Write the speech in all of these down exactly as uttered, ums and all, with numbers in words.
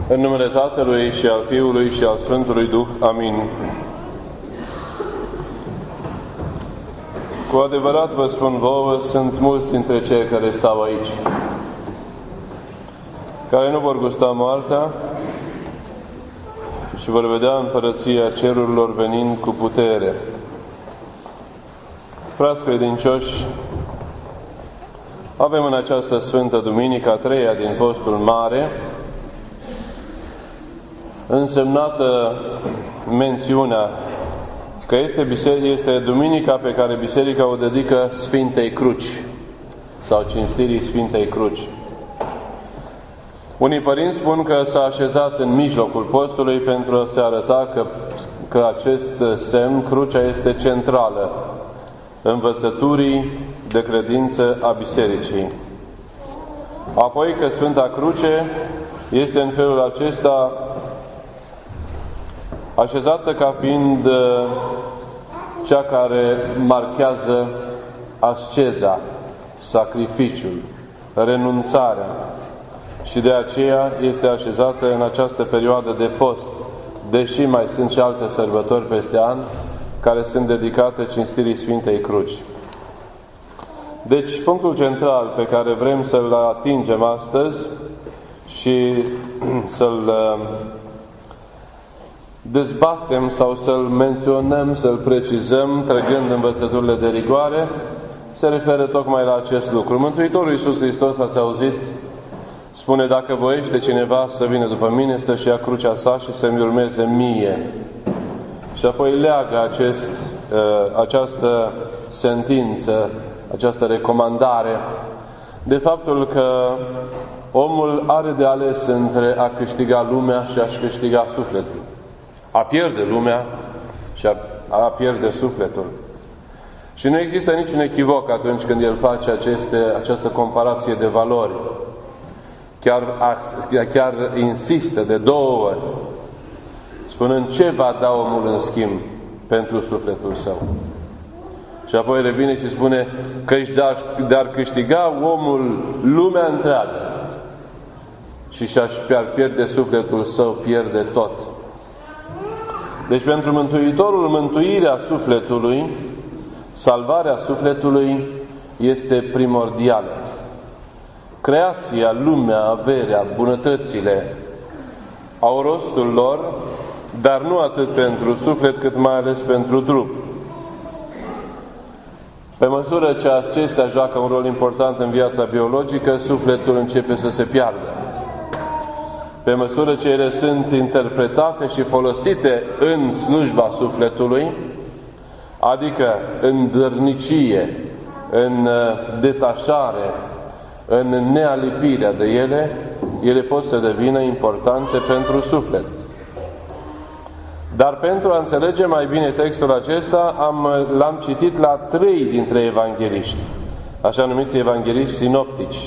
În numele Tatălui și al Fiului și al Sfântului Duh. Amin. Cu adevărat vă spun vouă, sunt mulți dintre cei care stau aici, care nu vor gusta moartea și vor vedea împărăția cerurilor venind cu putere. Frați credincioși, avem în această Sfântă Duminică, a treia din Postul Mare, însemnată mențiunea că este, biserică, este Duminica pe care Biserica o dedică Sfintei Cruci sau cinstirii Sfintei Cruci. Unii părinți spun că s-a așezat în mijlocul postului pentru a se arăta că, că acest semn, crucea, este centrală învățăturii de credință a Bisericii. Apoi că Sfânta Cruce este în felul acesta așezată ca fiind cea care marchează asceza, sacrificiul, renunțarea, și de aceea este așezată în această perioadă de post, deși mai sunt și alte sărbători peste an care sunt dedicate cinstirii Sfintei Cruci. Deci, punctul central pe care vrem să-l atingem astăzi și să-l dezbatem sau să-l menționăm, să-l precizăm, trăgând învățăturile de rigoare, se referă tocmai la acest lucru. Mântuitorul Iisus Hristos, ați auzit, spune: dacă voiește cineva să vină după mine, să-și ia crucea sa și să-mi urmeze mie. Și apoi leagă acest, această sentință, această recomandare de faptul că omul are de ales între a câștiga lumea și a-și câștiga sufletul. A pierde lumea și a, a pierde sufletul. Și nu există niciun echivoc atunci când el face aceste, această comparație de valori. Chiar, chiar insistă de două ori, spunând ce va da omul în schimb pentru sufletul său. Și apoi revine și spune că de-ar câștiga omul lumea întreagă și și-ar pierde sufletul său, pierde tot. Deci pentru Mântuitorul, mântuirea sufletului, salvarea sufletului este primordială. Creația, lumea, averea, bunătățile au rostul lor, dar nu atât pentru suflet, cât mai ales pentru trup. Pe măsură ce acestea joacă un rol important în viața biologică, sufletul începe să se piardă. Pe măsură ce ele sunt interpretate și folosite în slujba sufletului, adică în dărnicie, în detașare, în nealipirea de ele, ele pot să devină importante pentru suflet. Dar pentru a înțelege mai bine textul acesta, am, l-am citit la trei dintre evangeliști, așa numiți evangeliști sinoptici.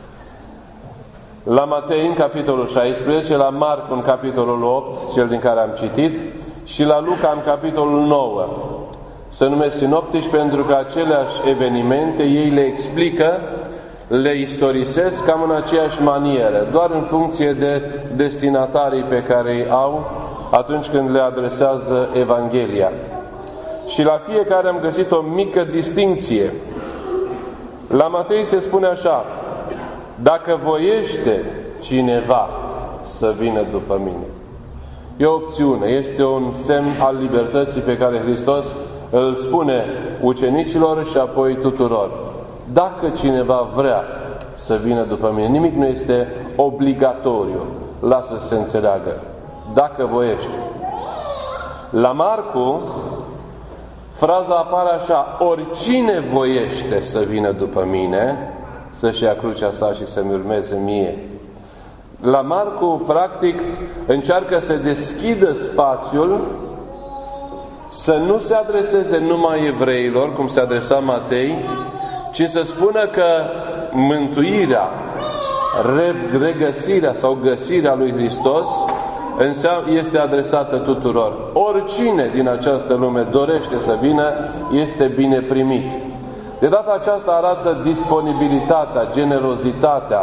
La Matei în capitolul șaisprezece, la Marcu în capitolul opt, cel din care am citit, și la Luca în capitolul nouă. Se numesc sinoptici pentru că aceleași evenimente ei le explică, le istorisesc cam în aceeași manieră, doar în funcție de destinatarii pe care îi au atunci când le adresează Evanghelia. Și la fiecare am găsit o mică distincție. La Matei se spune așa: dacă voiește cineva să vină după mine. E o opțiune, este un semn al libertății pe care Hristos îl spune ucenicilor și apoi tuturor. Dacă cineva vrea să vină după mine, nimic nu este obligatoriu, lasă să se înțeleagă. Dacă voiește. La Marcu, fraza apare așa: oricine voiește să vină după mine, să-și ia crucea sa și să-mi urmeze mie. La Marcu, practic, încearcă să deschidă spațiul, să nu se adreseze numai evreilor, cum se adresa Matei, ci să spună că mântuirea, regăsirea sau găsirea lui Hristos este adresată tuturor. Oricine din această lume dorește să vină, este bine primit. De data aceasta arată disponibilitatea, generozitatea,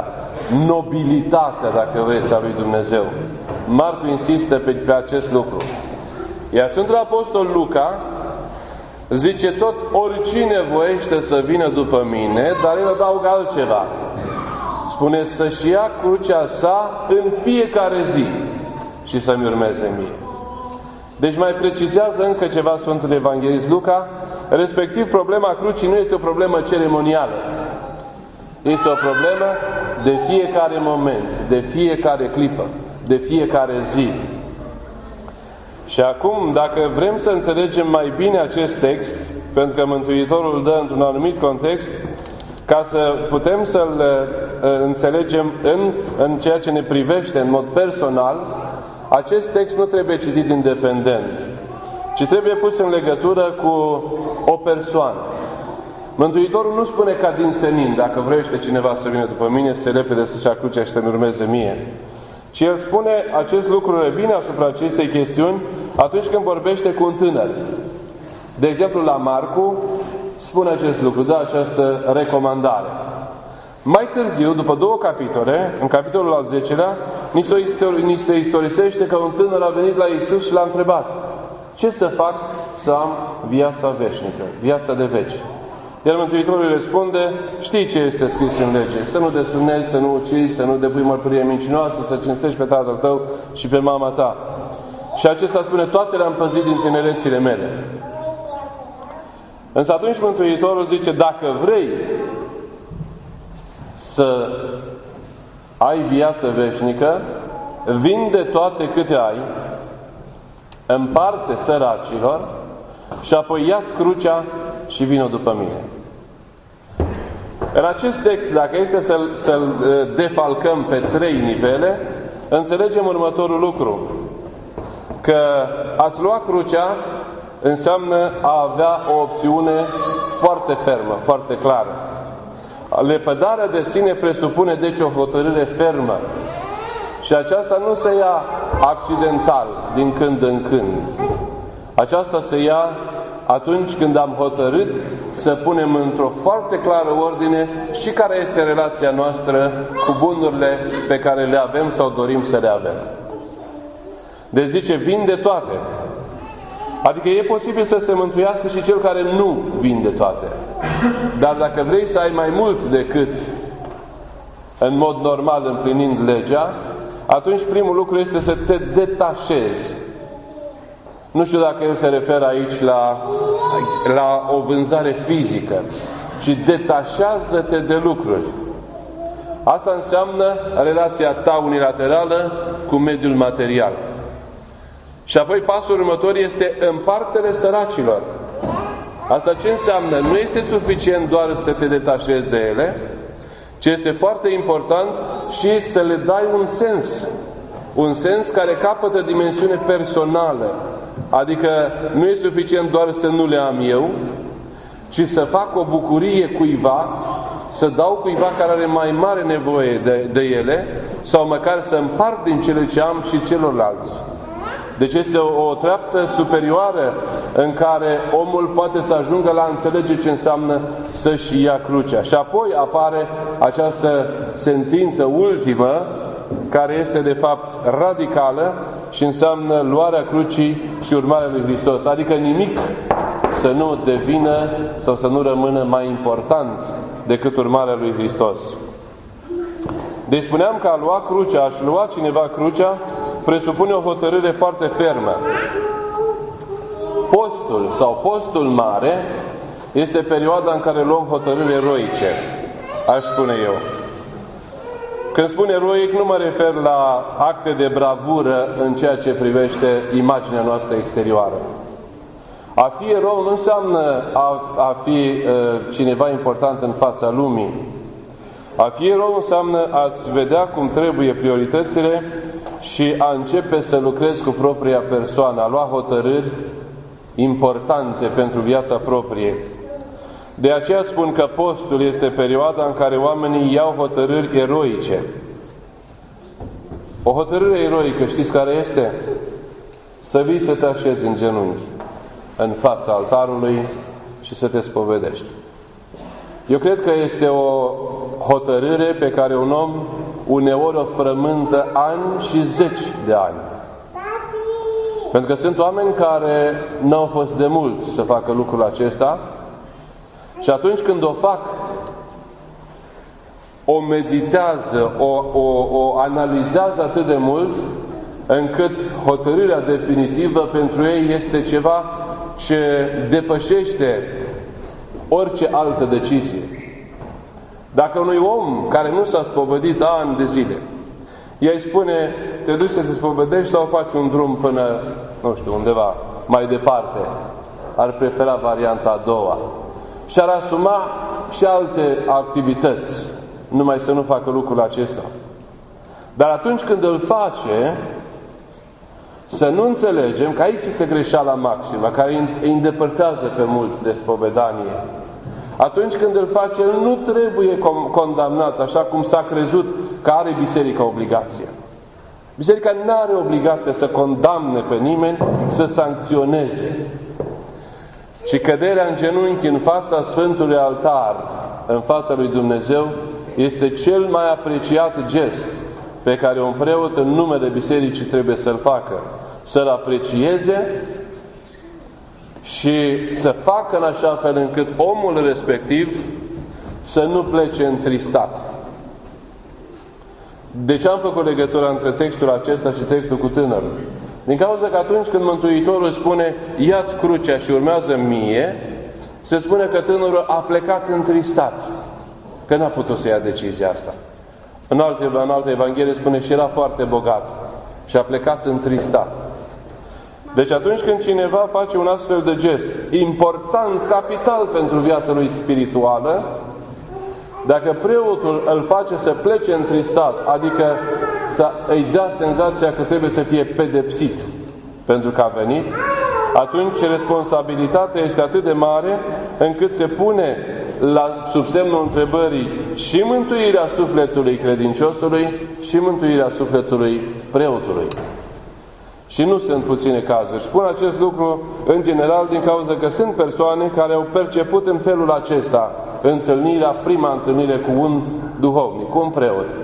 nobilitatea, dacă vreți, a lui Dumnezeu. Marcu insistă pe, pe acest lucru. Iar Sfântul Apostol Luca zice tot: oricine voiește să vină după mine, dar el adaugă altceva. Spune să-și ia crucea sa în fiecare zi și să-mi urmeze mie. Deci mai precizează încă ceva Sfântul Evanghelist Luca, respectiv problema crucii nu este o problemă ceremonială. Este o problemă de fiecare moment, de fiecare clipă, de fiecare zi. Și acum, dacă vrem să înțelegem mai bine acest text, pentru că Mântuitorul dă într-un anumit context, ca să putem să-l înțelegem în, în ceea ce ne privește în mod personal, acest text nu trebuie citit independent, ci trebuie pus în legătură cu o persoană. Mântuitorul nu spune ca din senin: dacă vrește cineva să vină după mine, să repede să-și ia crucea și să-mi urmeze mie. Ci el spune acest lucru, revine asupra acestei chestiuni atunci când vorbește cu un tânăr. De exemplu, la Marcu spune acest lucru, dă această recomandare. Mai târziu, după două capitole, în capitolul al zecelea, ni se istorisește că un tânăr a venit la Iisus și l-a întrebat: ce să fac să am viața veșnică, viața de veci? Iar Mântuitorul îi răspunde: știi ce este scris în lege, să nu desfrânezi, să nu ucizi, să nu depui mărturie mincinoasă, să cinstești pe tatăl tău și pe mama ta. Și acesta spune: toate le-am păzit din tinerețile mele. Însă atunci Mântuitorul zice: dacă vrei să ai viață veșnică, vinde toate câte ai, împarte săracilor și apoi ia-ți crucea și vină după mine. În acest text, dacă este să-l, să-l defalcăm pe trei nivele, înțelegem următorul lucru: că a-ți lua crucea înseamnă a avea o opțiune foarte fermă, foarte clară. Lepădarea de sine presupune deci o hotărâre fermă. Și aceasta nu se ia accidental, din când în când. Aceasta se ia atunci când am hotărât să punem într-o foarte clară ordine și care este relația noastră cu bunurile pe care le avem sau dorim să le avem. Deci zice: vinde toate. Adică e posibil să se mântuiască și cel care nu vinde toate. Dar dacă vrei să ai mai mult decât în mod normal împlinind legea, atunci primul lucru este să te detașezi. Nu știu dacă el se referă aici la, la o vânzare fizică, ci detașează-te de lucruri. Asta înseamnă relația ta unilaterală cu mediul material. Și apoi pasul următor este împarte-le săracilor. Asta ce înseamnă? Nu este suficient doar să te detașezi de ele, ci este foarte important și să le dai un sens. Un sens care capătă dimensiune personală. Adică nu e suficient doar să nu le am eu, ci să fac o bucurie cuiva, să dau cuiva care are mai mare nevoie de, de ele, sau măcar să împart din cele ce am și celorlalți. Deci este o, o treaptă superioară în care omul poate să ajungă la a înțelege ce înseamnă să-și ia crucea. Și apoi apare această sentință ultimă, care este de fapt radicală și înseamnă luarea crucii și urmarea lui Hristos. Adică nimic să nu devină sau să nu rămână mai important decât urmarea lui Hristos. Deci spuneam că a lua crucea, a-și lua cineva crucea, presupune o hotărâre foarte fermă. Postul sau postul mare este perioada în care luăm hotărâri eroice, aș spune eu. Când spun eroic, nu mă refer la acte de bravură în ceea ce privește imaginea noastră exterioară. A fi erou nu înseamnă a, a fi uh, cineva important în fața lumii. A fi erou înseamnă a-ți vedea cum trebuie prioritățile și a începe să lucrezi cu propria persoană, a lua hotărâri importante pentru viața proprie. De aceea spun că postul este perioada în care oamenii iau hotărâri eroice. O hotărâre eroică, știți care este? Să vii să te așezi în genunchi în fața altarului și să te spovedești. Eu cred că este o hotărâre pe care un om uneori o frământă ani și zeci de ani. Pentru că sunt oameni care n-au fost de mult să facă lucrul acesta și atunci când o fac, o meditează, o, o, o analizează atât de mult, încât hotărârea definitivă pentru ei este ceva ce depășește orice altă decizie. Dacă unui om care nu s-a spovedit ani de zile, ea îi spune, te duci să te spovedești sau faci un drum până, nu știu, undeva mai departe, ar prefera varianta a doua. Și ar asuma și alte activități, numai să nu facă lucrul acesta. Dar atunci când îl face, să nu înțelegem că aici este greșeala maximă, care îi îndepărtează pe mulți de spovedanie. Atunci când îl face, el nu trebuie condamnat, așa cum s-a crezut că are biserica obligația. Biserica nu are obligația să condamne pe nimeni, să sancționeze. Și căderea în genunchi în fața Sfântului Altar, în fața lui Dumnezeu, este cel mai apreciat gest pe care un preot în numele bisericii trebuie să-l facă. Să-l aprecieze și să facă în așa fel încât omul respectiv să nu plece întristat. De ce am făcut legătura între textul acesta și textul cu tânărul? Din cauza că atunci când Mântuitorul spune ia-ți crucea și urmează mie, se spune că tânărul a plecat întristat, că n-a putut să ia decizia asta. În alte, în alte evanghelie spune și era foarte bogat și a plecat întristat. Deci atunci când cineva face un astfel de gest important, capital pentru viața lui spirituală, dacă preotul îl face să plece întristat, adică să îi dea senzația că trebuie să fie pedepsit pentru că a venit, atunci responsabilitatea este atât de mare încât se pune la sub semnul întrebării și mântuirea sufletului credinciosului și mântuirea sufletului preotului. Și nu sunt puține cazuri. Spun acest lucru în general din cauza că sunt persoane care au perceput în felul acesta întâlnirea, prima întâlnire cu un duhovnic, cu un preot.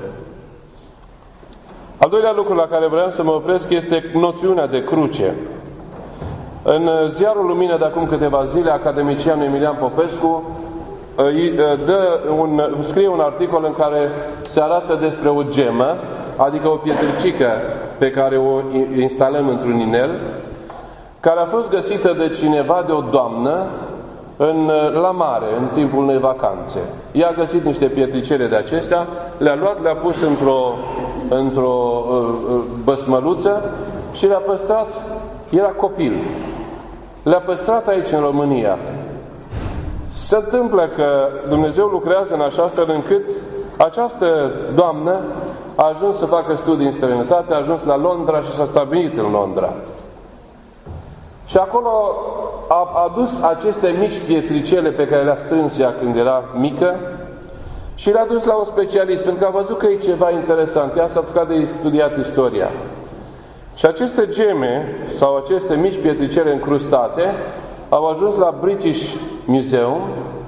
Al doilea lucru la care vreau să mă opresc este noțiunea de cruce. În ziarul Lumină de acum câteva zile, academicianul Emilian Popescu dă un, scrie un articol în care se arată despre o gemă, adică o pietricică pe care o instalăm într-un inel, care a fost găsită de cineva, de o doamnă, în, la mare, în timpul unei vacanțe. Ea a găsit niște pietricele de acestea, le-a luat, le-a pus într-o într-o uh, băsmăluță și le-a păstrat, era copil. Le-a păstrat aici în România. Se întâmplă că Dumnezeu lucrează în așa fel încât această doamnă a ajuns să facă studii în străinătate, a ajuns la Londra și s-a stabilit în Londra. Și acolo a adus aceste mici pietricele pe care le-a strâns ea când era mică și le-a dus la un specialist, pentru că a văzut că e ceva interesant. Ea s-a apucat de studiat istoria. Și aceste geme, sau aceste mici pietricele încrustate, au ajuns la British Museum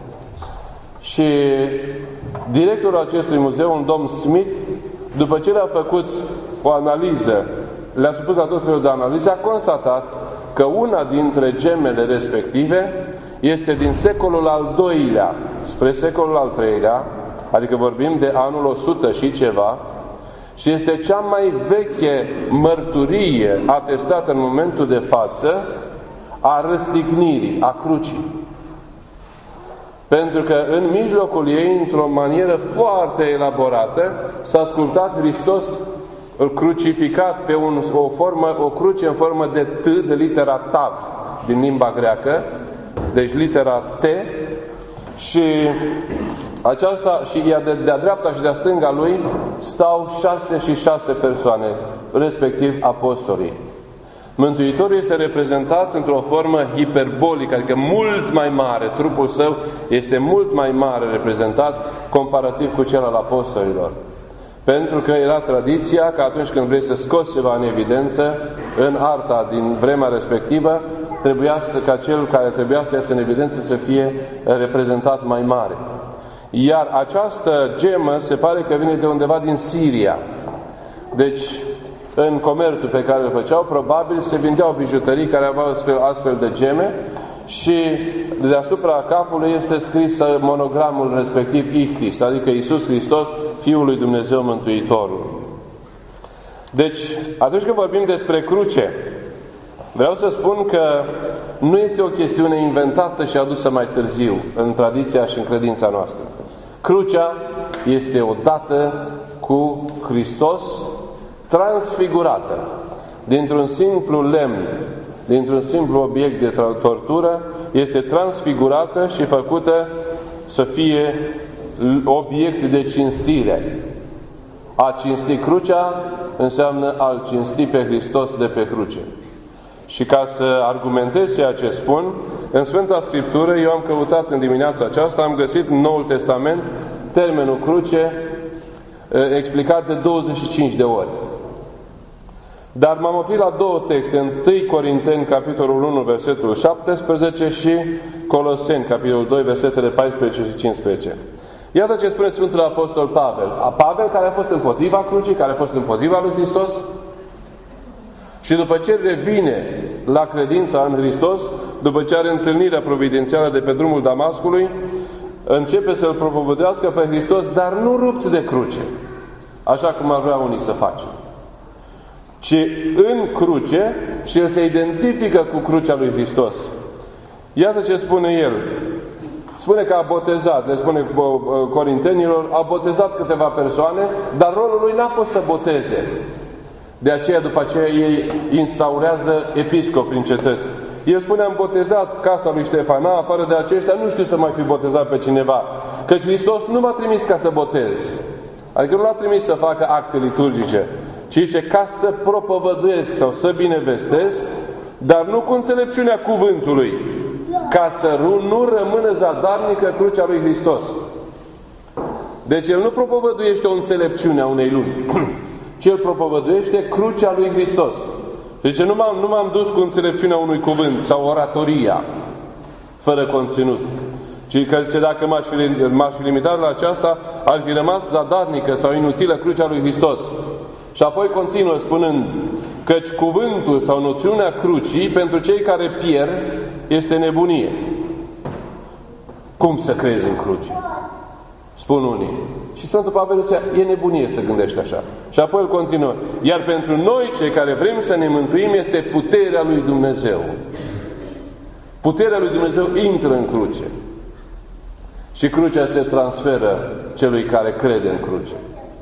și directorul acestui muzeu, un domn Smith, după ce le-a făcut o analiză, le-a supus la tot felul de analize, a constatat că una dintre gemele respective este din secolul al doilea spre secolul al treilea, adică vorbim de anul o sută și ceva, și este cea mai veche mărturie atestată în momentul de față a răstignirii, a crucii. Pentru că în mijlocul ei, într-o manieră foarte elaborată, s-a ascultat Hristos crucificat pe un, o, formă, o cruce în formă de T, de litera Tav, din limba greacă, deci litera T, și aceasta, și ea de, de-a dreapta și de-a stânga lui stau șase și șase persoane, respectiv apostolii. Mântuitorul este reprezentat într-o formă hiperbolică, adică mult mai mare, trupul său este mult mai mare reprezentat comparativ cu cel al apostolilor. Pentru că era tradiția că atunci când vrei să scoți ceva în evidență, în arta din vremea respectivă, trebuia să, ca cel care trebuia să iasă în evidență să fie reprezentat mai mare. Iar această gemă se pare că vine de undeva din Siria. Deci, în comerțul pe care îl făceau, probabil se vindeau bijuterii care aveau astfel, astfel de geme și deasupra capului este scris monogramul respectiv Ichtis, adică Iisus Hristos, Fiul lui Dumnezeu Mântuitorul. Deci, atunci când vorbim despre cruce, vreau să spun că nu este o chestiune inventată și adusă mai târziu în tradiția și în credința noastră. Crucea este odată cu Hristos transfigurată dintr-un simplu lemn, dintr-un simplu obiect de tortură, este transfigurată și făcută să fie obiect de cinstire. A cinsti crucea înseamnă a-L cinsti pe Hristos de pe cruce. Și ca să argumentez ceea ce spun, în Sfânta Scriptură, eu am căutat în dimineața aceasta, am găsit în Noul Testament termenul cruce explicat de douăzeci și cinci de ori. Dar m-am oprit la două texte, întâi Corinteni, capitolul unu, versetul șaptesprezece și Coloseni, capitolul doi, versetele paisprezece și cincisprezece. Iată ce spune Sfântul Apostol Pavel. A Pavel, care a fost împotriva crucii, care a fost împotriva lui Hristos, și după ce revine la credința în Hristos, după ce are întâlnirea providențială de pe drumul Damascului, începe să-L propovădească pe Hristos, dar nu rupt de cruce, așa cum ar vrea unii să facem, ci în cruce, și el se identifică cu crucea lui Hristos. Iată ce spune el. Spune că a botezat, le spune corintenilor, a botezat câteva persoane, dar rolul lui n-a fost să boteze. De aceea, după aceea, ei instaurează episcopi în cetăți. El spune, am botezat casa lui Ștefana, afară de aceștia nu știu să mai fi botezat pe cineva. Căci Hristos nu m-a trimis ca să botez. Adică nu l-a trimis să facă acte liturgice, ci zice, ca să propovăduiesc sau să binevestesc, dar nu cu înțelepciunea cuvântului, ca să nu rămână zadarnică crucea lui Hristos. Deci el nu propovăduiește o înțelepciune a unei lumi, ci el propovăduiește crucea lui Hristos. Deci nu m-am, nu m-am dus cu înțelepciunea unui cuvânt sau oratoria fără conținut, ci că zice, dacă m-aș fi, m-aș fi limitat la aceasta, ar fi rămas zadarnică sau inutilă crucea lui Hristos. Și apoi continuă spunând, căci cuvântul sau noțiunea crucii pentru cei care pierd este nebunie. Cum să crezi în cruce? Spun unii. Și Sfântul Pavel zice, e nebunie să gândești așa. Și apoi el continuă, iar pentru noi cei care vrem să ne mântuim este puterea lui Dumnezeu. Puterea lui Dumnezeu intră în cruce. Și crucea se transferă celui care crede în cruce.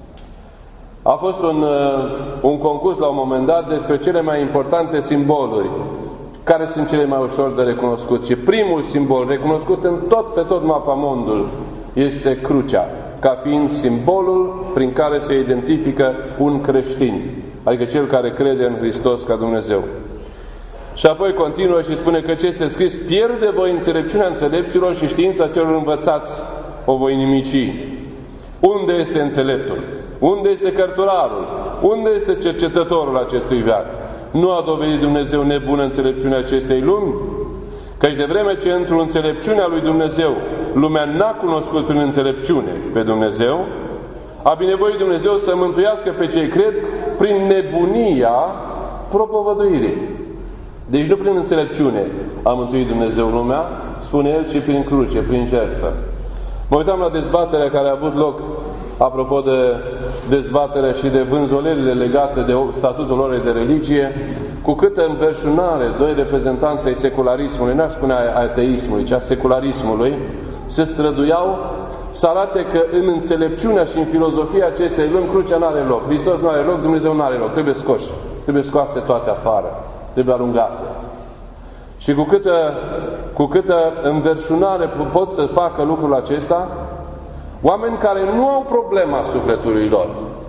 A fost un, un concurs la un moment dat despre cele mai importante simboluri. Care sunt cele mai ușor de recunoscut? Și primul simbol recunoscut în tot, pe tot mapamondul este crucea, ca fiind simbolul prin care se identifică un creștin, adică cel care crede în Hristos ca Dumnezeu. Și apoi continuă și spune că ce este scris, pierde voi înțelepciunea înțelepților și știința celor învățați o voi nimici. Unde este înțeleptul? Unde este cărturarul? Unde este cercetătorul acestui veac? Nu a dovedit Dumnezeu nebună înțelepciunea acestei lumi? Căci de vreme ce într-o înțelepciunea lui Dumnezeu lumea n-a cunoscut prin înțelepciune pe Dumnezeu, a binevoit Dumnezeu să mântuiască pe cei cred prin nebunia propovăduirii. Deci nu prin înțelepciune a mântuit Dumnezeu lumea, spune El, ci prin cruce, prin jertfă. Mă uitam la dezbaterea care a avut loc, apropo de dezbaterea și de vânzolelile legate de statutul orei de religie, cu câtă înverșunare doi reprezentanți ai secularismului, n-aș spune a ateismului, ci a secularismului, se străduiau să arate că în înțelepciunea și în filozofia acestei lumi crucea n-are loc. Hristos n-are loc, Dumnezeu n-are loc. Trebuie scoși. Trebuie scoase toate afară. Trebuie alungate. Și cu câtă, cu câtă înverșunare pot să facă lucrul acesta, oameni care nu au problema sufletului lor,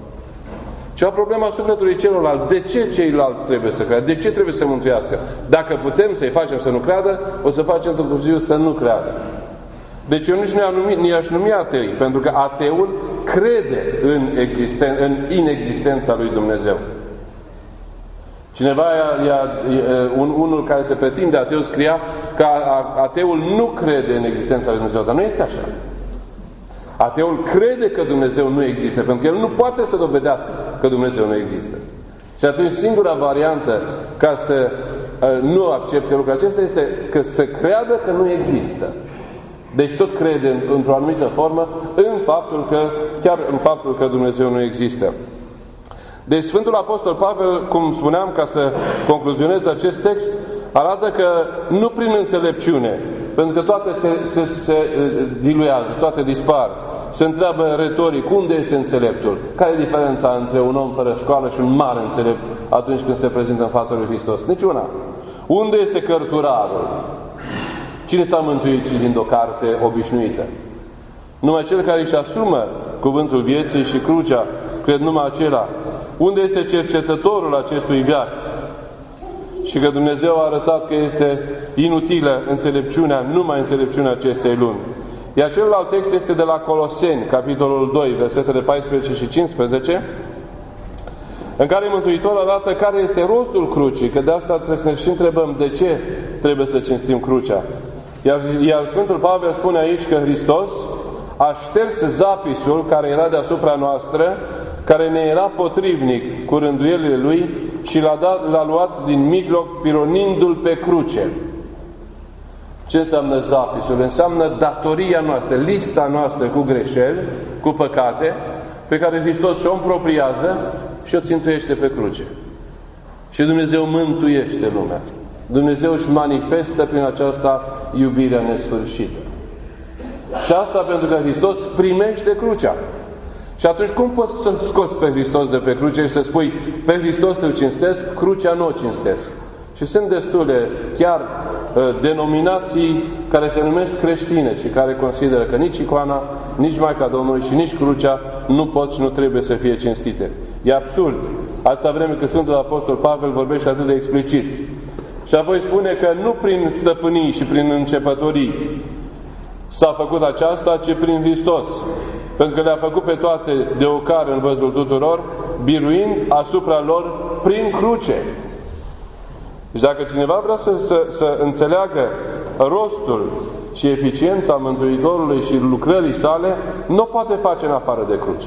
ci au problema sufletului celorlalți. De ce ceilalți trebuie să creadă? De ce trebuie să mântuiască? Dacă putem să-i facem să nu creadă, o să facem tot târziu să nu creadă. Deci eu nici nu i-aș numi atei, pentru că ateul crede în, existen, în inexistența lui Dumnezeu. Cineva, ia, ia, un, unul care se pretinde ateu, scria că ateul nu crede în existența lui Dumnezeu, dar nu este așa. Ateul crede că Dumnezeu nu există, pentru că el nu poate să dovedească că Dumnezeu nu există. Și atunci singura variantă ca să uh, nu accepte lucrul acesta este că să creadă că nu există. Deci tot crede într-o anumită formă în faptul că, chiar în faptul că Dumnezeu nu există. Deci Sfântul Apostol Pavel, cum spuneam, ca să concluzionez acest text, arată că nu prin înțelepciune, pentru că toate se, se, se diluează, toate dispar. Se întreabă retoric, unde este înțeleptul? Care e diferența între un om fără școală și un mare înțelept atunci când se prezintă în fața lui Hristos? Niciuna. Unde este cărturarul? Cine s-a mântuit citind o carte obișnuită? Numai cel care își asumă cuvântul vieții și crucea, cred numai acela. Unde este cercetătorul acestui veac? Și că Dumnezeu a arătat că este inutilă înțelepciunea, numai înțelepciunea acestei lumi. Iar celălalt text este de la Coloseni, capitolul doi, versetele paisprezece și cincisprezece, în care Mântuitorul arată care este rostul crucii, că de asta trebuie să ne și întrebăm de ce trebuie să cinstim crucea. Iar, iar Sfântul Pavel spune aici că Hristos a șters zapisul care era deasupra noastră, care ne era potrivnic cu rânduielile Lui și l-a, dat, l-a luat din mijloc pironindu-l pe cruce. Ce înseamnă zapisul? Înseamnă datoria noastră, lista noastră cu greșeli, cu păcate, pe care Hristos și-o împropriază și o țintuiește pe cruce. Și Dumnezeu mântuiește lumea. Dumnezeu își manifestă prin aceasta iubirea nesfârșită. Și asta pentru că Hristos primește crucea. Și atunci cum poți să scoți pe Hristos de pe cruce și să spui pe Hristos îl cinstesc, crucea nu o cinstesc? Și sunt destule chiar denominații care se numesc creștine și care consideră că nici icoana, nici Maica Domnului și nici crucea nu pot și nu trebuie să fie cinstite. E absurd. Atâta vreme că Sfântul Apostol Pavel vorbește atât de explicit. Și apoi spune că nu prin stăpânii și prin începătorii s-a făcut aceasta, ci prin Hristos. Pentru că le-a făcut pe toate de ocar în văzul tuturor, biruind asupra lor prin cruce. Deci dacă cineva vrea să, să, să înțeleagă rostul și eficiența Mântuitorului și lucrării sale, nu poate face în afară de cruce.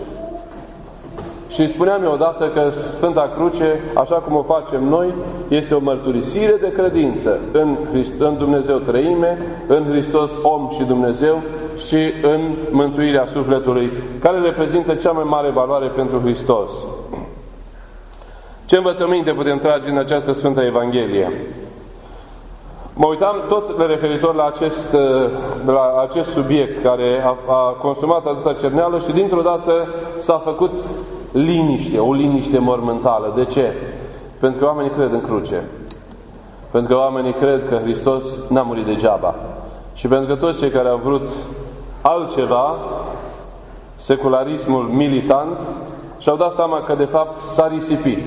Și spuneam eu odată că Sfânta Cruce, așa cum o facem noi, este o mărturisire de credință în, Christ, în Dumnezeu Trăime, în Hristos om și Dumnezeu și în mântuirea sufletului, care reprezintă cea mai mare valoare pentru Hristos. Ce învățăminte putem trage în această Sfântă Evanghelie? Mă uitam tot referitor la acest, la acest subiect care a, a consumat atâta cerneală și dintr-o dată s-a făcut liniște, o liniște mormântală. De ce? Pentru că oamenii cred în cruce. Pentru că oamenii cred că Hristos n-a murit degeaba. Și pentru că toți cei care au vrut altceva, secularismul militant, și-au dat seama că de fapt s-a risipit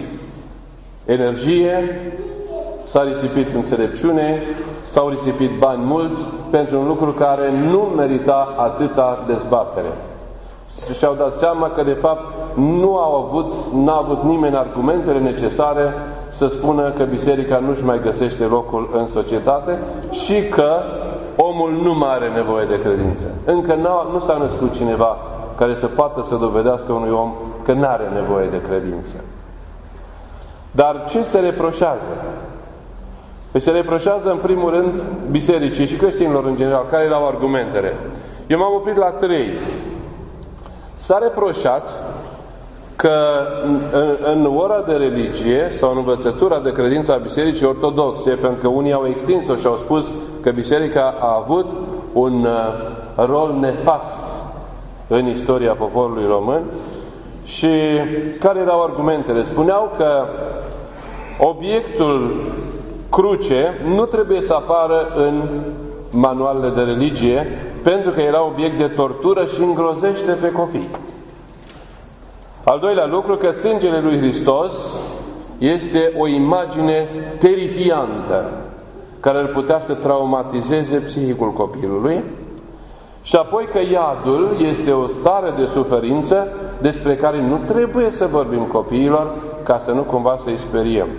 energie, s-a risipit înțelepciune, s-au risipit bani mulți pentru un lucru care nu merita atâta dezbatere. Și-au dat seama că de fapt nu au avut, n-a avut nimeni argumentele necesare să spună că biserica nu-și mai găsește locul în societate și că omul nu mai are nevoie de credință. Încă nu s-a născut cineva care să poată să dovedească unui om că nu are nevoie de credință. Dar ce se reproșează? Păi se reproșează în primul rând bisericii și creștinilor în general, care erau argumentele. Eu m-am oprit la trei. S-a reproșat că în, în ora de religie sau în învățătura de credință a bisericii ortodoxe, pentru că unii au extins-o și au spus că biserica a avut un uh, rol nefast în istoria poporului român. Și care erau argumentele? Spuneau că obiectul cruce nu trebuie să apară în manualele de religie, pentru că era obiect de tortură și îngrozește pe copii. Al doilea lucru, că sângele lui Hristos este o imagine terifiantă, care ar putea să traumatizeze psihicul copilului. Și apoi că iadul este o stare de suferință despre care nu trebuie să vorbim copiilor ca să nu cumva să-i speriem.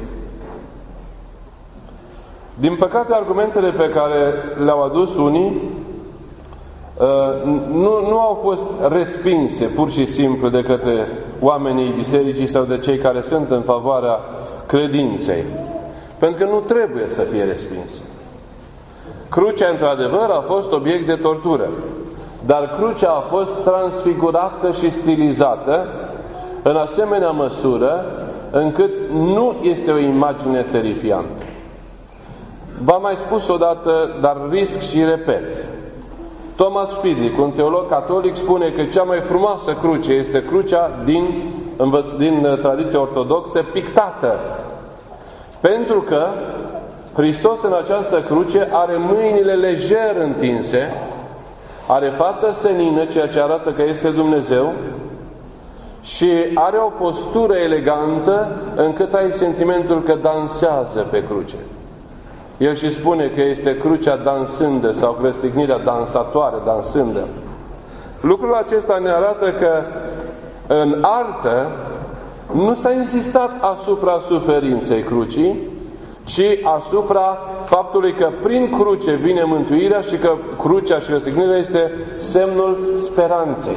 Din păcate, argumentele pe care le-au adus unii nu, nu au fost respinse pur și simplu de către oamenii bisericii sau de cei care sunt în favoarea credinței. Pentru că nu trebuie să fie respinse. Crucea, într-adevăr, a fost obiect de tortură, dar crucea a fost transfigurată și stilizată în asemenea măsură încât nu este o imagine terifiantă. V-am mai spus odată, dar risc și repet. Thomas Spidlick, un teolog catolic, spune că cea mai frumoasă cruce este crucea din, din tradiția ortodoxă pictată. Pentru că Hristos în această cruce are mâinile lejer întinse, are fața senină, ceea ce arată că este Dumnezeu, și are o postură elegantă încât ai sentimentul că dansează pe cruce. El și spune că este crucea dansândă sau răstignirea dansatoare, dansândă. Lucrul acesta ne arată că în artă nu s-a insistat asupra suferinței crucii, ci asupra faptului că prin cruce vine mântuirea și că crucea și răstignirea este semnul speranței.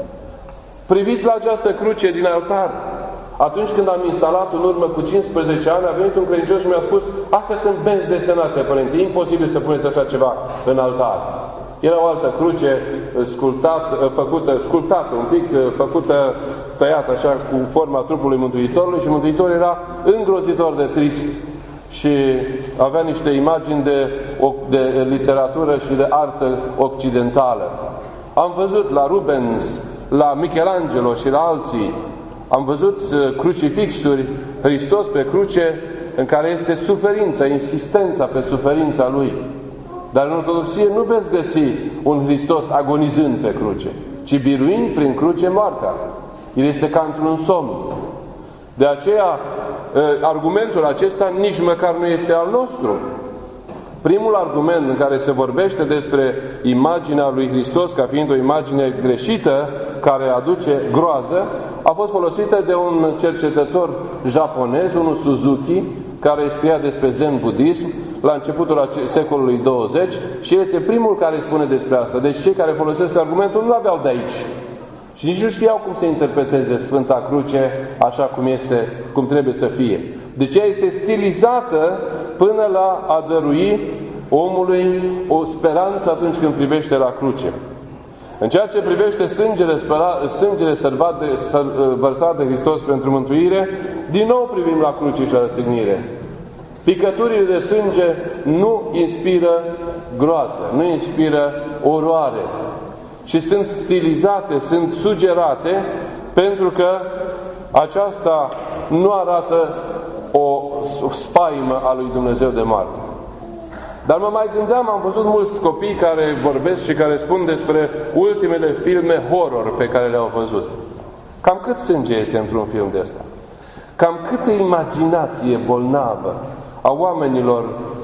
Priviți la această cruce din altar. Atunci când am instalat în urmă cu cincisprezece ani, a venit un credincios și mi-a spus: astea sunt benzi desenate, părinte, e imposibil să puneți așa ceva în altar. Era o altă cruce sculptată, făcută, sculptată, un pic făcută, tăiată așa cu forma trupului Mântuitorului, și Mântuitorul era îngrozitor de trist și avea niște imagini de, de literatură și de artă occidentală. Am văzut la Rubens, la Michelangelo și la alții, am văzut crucifixuri, Hristos pe cruce, în care este suferința, insistența pe suferința Lui. Dar în ortodoxie nu veți găsi un Hristos agonizând pe cruce, ci biruind prin cruce moartea. El este ca într-un somn. De aceea, argumentul acesta nici măcar nu este al nostru. Primul argument în care se vorbește despre imaginea lui Hristos ca fiind o imagine greșită, care aduce groază, a fost folosită de un cercetător japonez, unul Suzuki, care scria despre zen-budism la începutul secolului douăzeci, și este primul care spune despre asta. Deci cei care folosesc argumentul nu aveau de aici. Și nici nu știau cum să interpreteze Sfânta Cruce așa cum este, cum trebuie să fie. Deci ea este stilizată până la a dărui omului o speranță atunci când privește la cruce. În ceea ce privește sângele, spera, sângele sărvat de, săr, vărsat de Hristos pentru mântuire, din nou privim la cruce și la răstignire. Picăturile de sânge nu inspiră groază, nu inspiră oroare, ci sunt stilizate, sunt sugerate, pentru că aceasta nu arată o spaimă a lui Dumnezeu de moarte. Dar mă mai gândeam, am văzut mulți copii care vorbesc și care spun despre ultimele filme horror pe care le-au văzut. Cam cât sânge este într-un film de ăsta? Cam câtă imaginație bolnavă a oamenilor,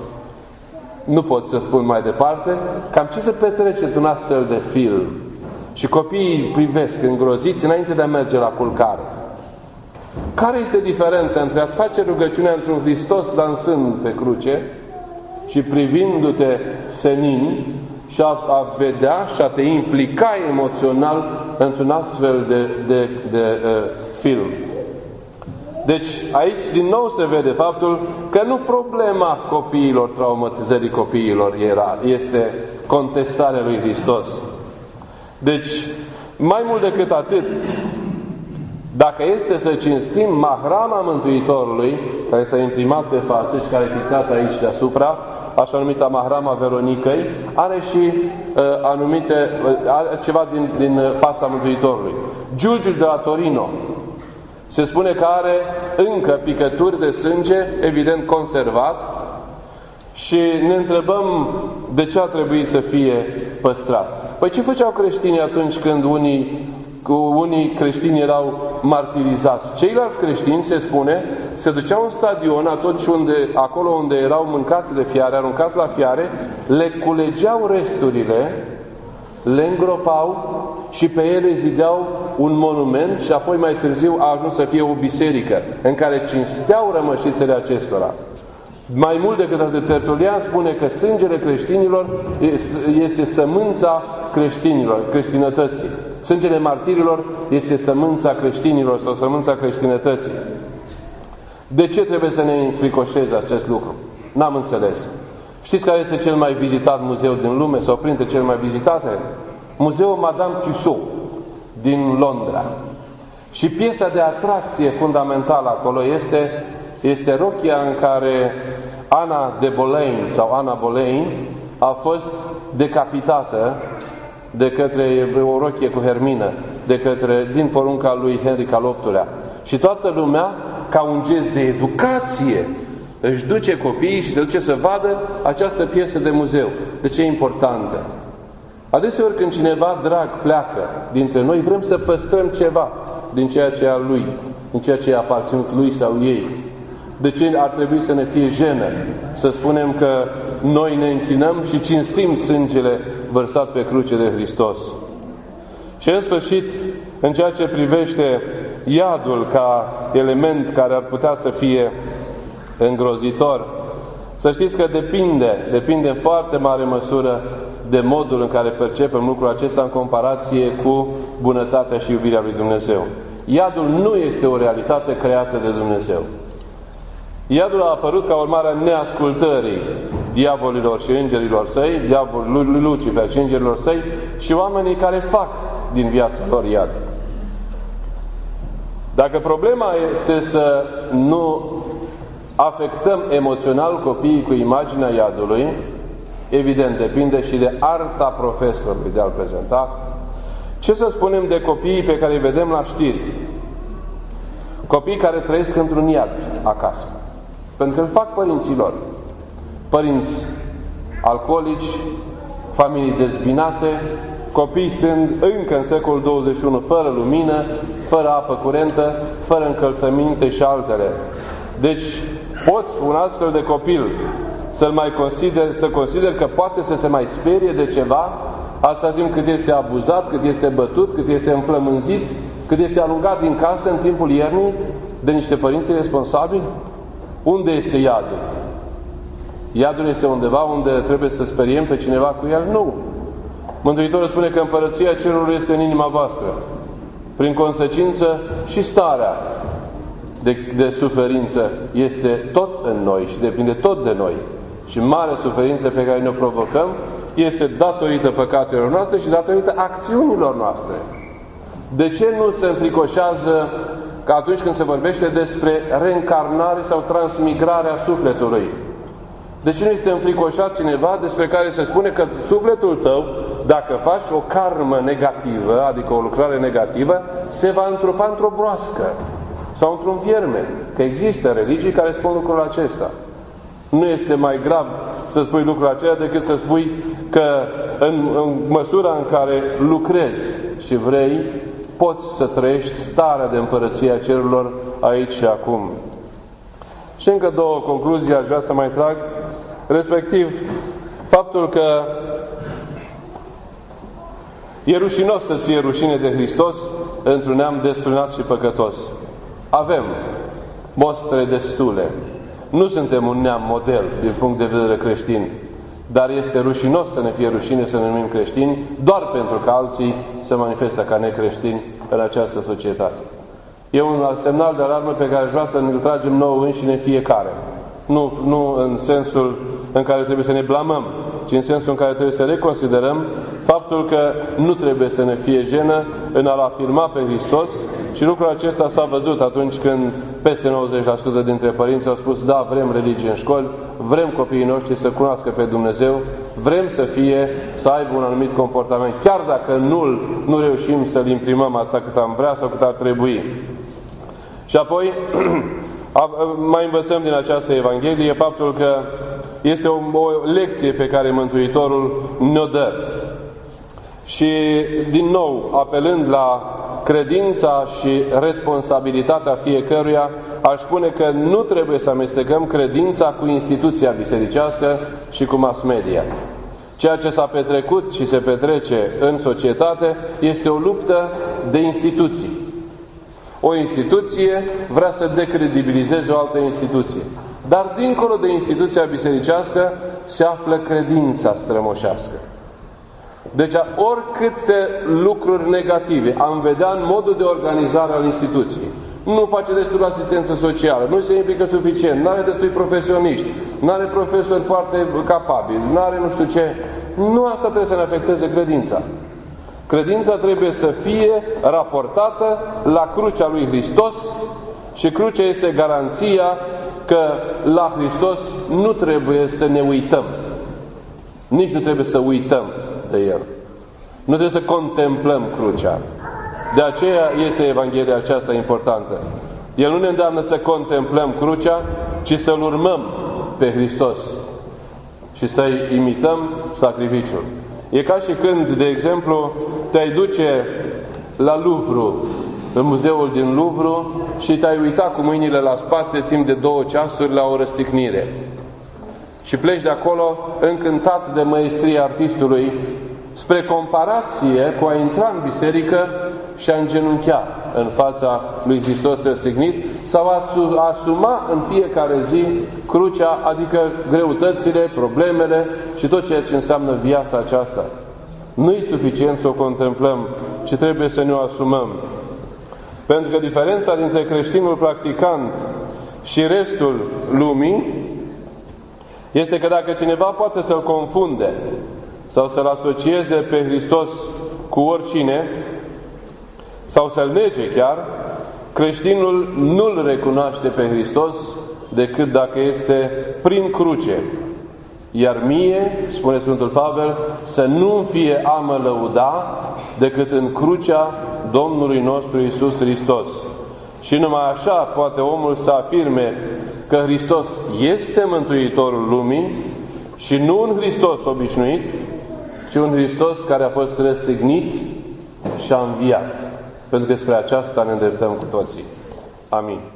nu pot să spun mai departe, cam ce se petrece într-un astfel de film. Și copiii privesc îngroziți înainte de a merge la culcare. Care este diferența între a-ți face rugăciunea într-un Hristos dansând pe cruce și privindu-te senin și a, a vedea și a te implica emoțional într-un astfel de, de, de, de uh, film? Deci aici din nou se vede faptul că nu problema copiilor, traumatizării copiilor era, este contestarea lui Hristos. Deci, mai mult decât atât, dacă este să cinstim mahrama Mântuitorului, care s-a imprimat pe față și care e pictată aici deasupra, așa numită mahrama Veronicăi, are și uh, anumite, uh, are ceva din, din fața Mântuitorului. Giulgiul de la Torino se spune că are încă picături de sânge, evident conservat, și ne întrebăm de ce a trebuit să fie păstrat. Păi ce făceau creștinii atunci când unii, unii creștini erau martirizați? Ceilalți creștini, se spune, se duceau în stadion, atunci unde, acolo unde erau mâncați de fiare, aruncați la fiare, le culegeau resturile, le îngropau și pe ele zideau un monument și apoi mai târziu a ajuns să fie o biserică în care cinsteau rămășițele acestora. Mai mult decât atât, Tertulian spune că sângele creștinilor este sămânța creștinilor, creștinătății. Sângele martirilor este sămânța creștinilor sau sămânța creștinătății. De ce trebuie să ne înfricoșeze acest lucru? N-am înțeles. Știți care este cel mai vizitat muzeu din lume sau printre cele mai vizitate? Muzeul Madame Tussauds din Londra. Și piesa de atracție fundamentală acolo este, este rochia în care Ana de Boleyn sau Ana Boleyn a fost decapitată de către o rochie cu hermină, de către, din porunca lui Henric al opt-lea. Și toată lumea, ca un gest de educație, își duce copiii și se duce să vadă această piesă de muzeu. De ce e importantă? Adeseori când cineva drag pleacă dintre noi, vrem să păstrăm ceva din ceea ce e al lui, din ceea ce a aparținut lui sau ei. De ce ar trebui să ne fie jenă să spunem că noi ne închinăm și cinstim sângele vărsat pe cruce de Hristos? Și în sfârșit, în ceea ce privește iadul ca element care ar putea să fie îngrozitor, să știți că depinde, depinde în foarte mare măsură de modul în care percepem lucrul acesta în comparație cu bunătatea și iubirea lui Dumnezeu. Iadul nu este o realitate creată de Dumnezeu. Iadul a apărut ca urmare a neascultării diavolilor și îngerilor săi, diavolului lui Lucifer și îngerilor săi și oamenii care fac din viața lor iad. Dacă problema este să nu afectăm emoțional copiii cu imaginea iadului, evident, depinde și de arta profesorului de a-l prezenta. Ce să spunem de copiii pe care îi vedem la știri? Copii care trăiesc într-un iad acasă. Pentru că îl fac părinții lor. Părinți alcoolici, familii dezbinate, copii stând încă în secolul douăzeci și unu fără lumină, fără apă curentă, fără încălțăminte și altele. Deci, poți un astfel de copil să-l mai consider, să consider că poate să se mai sperie de ceva atâta timp cât este abuzat, cât este bătut, cât este înflămânzit, cât este alungat din casă în timpul iernii de niște părinți responsabili? Unde este iadul? Iadul este undeva unde trebuie să speriem pe cineva cu el? Nu. Mântuitorul spune că împărăția cerului este în inima voastră. Prin consecință și starea de, de suferință este tot în noi și depinde tot de noi. Și mare suferință pe care ne-o provocăm este datorită păcatelor noastre și datorită acțiunilor noastre. De ce nu se înfricoșează că atunci când se vorbește despre reîncarnare sau transmigrarea sufletului? De ce nu este înfricoșat cineva despre care se spune că sufletul tău, dacă faci o karmă negativă, adică o lucrare negativă, se va întrupa într-o broască sau într-un vierme? Că există religii care spun lucrul acesta. Nu este mai grav să spui lucrul acela decât să spui că în, în măsura în care lucrezi și vrei, poți să trăiești starea de împărăție a cerurilor aici și acum. Și încă două concluzii aș vrea să mai trag, respectiv faptul că e rușinos să-ți fie rușine de Hristos într-un neam desfrânat și păcătos. Avem mostre destule. Nu suntem un neam model din punct de vedere creștin, dar este rușinos să ne fie rușine să ne numim creștini doar pentru că alții se manifestă ca necreștini în această societate. E un semnal de alarmă pe care aș vrea să ne-l tragem nouă înșine fiecare. Nu, nu în sensul în care trebuie să ne blamăm, ci în sensul în care trebuie să reconsiderăm faptul că nu trebuie să ne fie jenă în a-L afirma pe Hristos și lucrul acesta s-a văzut atunci când peste nouăzeci la sută dintre părinți au spus da, vrem religie în școli, vrem copiii noștri să cunoască pe Dumnezeu, vrem să fie, să aibă un anumit comportament, chiar dacă nu, nu reușim să-l imprimăm atât cât am vrea sau cât ar trebui. Și apoi mai învățăm din această Evanghelie faptul că este o, o lecție pe care Mântuitorul ne-o dă. Și din nou, apelând la credința și responsabilitatea fiecăruia, aș spune că nu trebuie să amestecăm credința cu instituția bisericească și cu mass media. Ceea ce s-a petrecut și se petrece în societate este o luptă de instituții. O instituție vrea să decredibilizeze o altă instituție. Dar dincolo de instituția bisericească se află credința strămoșească. Deci oricâte lucruri negative am vedea în modul de organizare al instituției, nu face destul asistență socială, nu se implică suficient, nu are destui profesioniști, nu are profesori foarte capabili, nu are nu știu ce, nu asta trebuie să ne afecteze credința. Credința trebuie să fie raportată la crucea lui Hristos și crucea este garanția că la Hristos nu trebuie să ne uităm. Nici nu trebuie să uităm de El. Nu trebuie să contemplăm crucea. De aceea este Evanghelia aceasta importantă. El nu ne îndeamnă să contemplăm crucea, ci să-L urmăm pe Hristos și să-i imităm sacrificiul. E ca și când, de exemplu, te-ai duce la Louvre, în muzeul din Louvre, și te-ai uitat cu mâinile la spate timp de două ceasuri la o răstignire. Și pleci de acolo încântat de măestria artistului, spre comparație cu a intra în biserică și a îngenunchea în fața lui Hristos răstignit sau a asuma în fiecare zi crucea, adică greutățile, problemele și tot ceea ce înseamnă viața aceasta. Nu e suficient să o contemplăm, ci trebuie să ne o asumăm. Pentru că diferența dintre creștinul practicant și restul lumii este că dacă cineva poate să-L confunde sau să-L asocieze pe Hristos cu oricine sau să-L nege chiar, creștinul nu-L recunoaște pe Hristos decât dacă este prin cruce. Iar mie, spune Sfântul Pavel, să nu fie a mă lăuda decât în crucea Domnului nostru Iisus Hristos. Și numai așa poate omul să afirme că Hristos este Mântuitorul lumii și nu un Hristos obișnuit, ci un Hristos care a fost răstignit și a înviat. Pentru că spre aceasta ne îndreptăm cu toții. Amin.